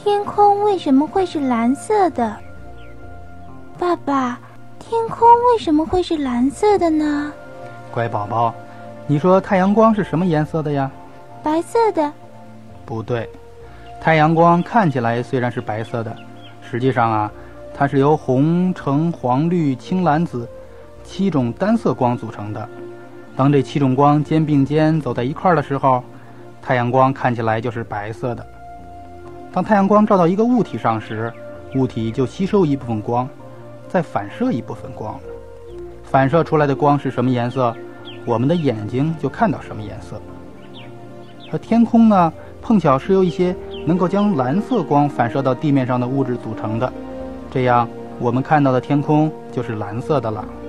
天空为什么会是蓝色的？爸爸，天空为什么会是蓝色的呢？ 乖宝宝，你说太阳光是什么颜色的呀？ 白色的。 不对，太阳光看起来虽然是白色的，实际上啊，它是由红、橙、黄、绿、青、蓝、紫7种单色光组成的。当这7种光肩并肩走在一块儿的时候，太阳光看起来就是白色的。当太阳光照到一个物体上时，物体就吸收一部分光，再反射一部分光。反射出来的光是什么颜色，我们的眼睛就看到什么颜色。而天空呢，碰巧是由一些能够将蓝色光反射到地面上的物质组成的，这样我们看到的天空就是蓝色的了。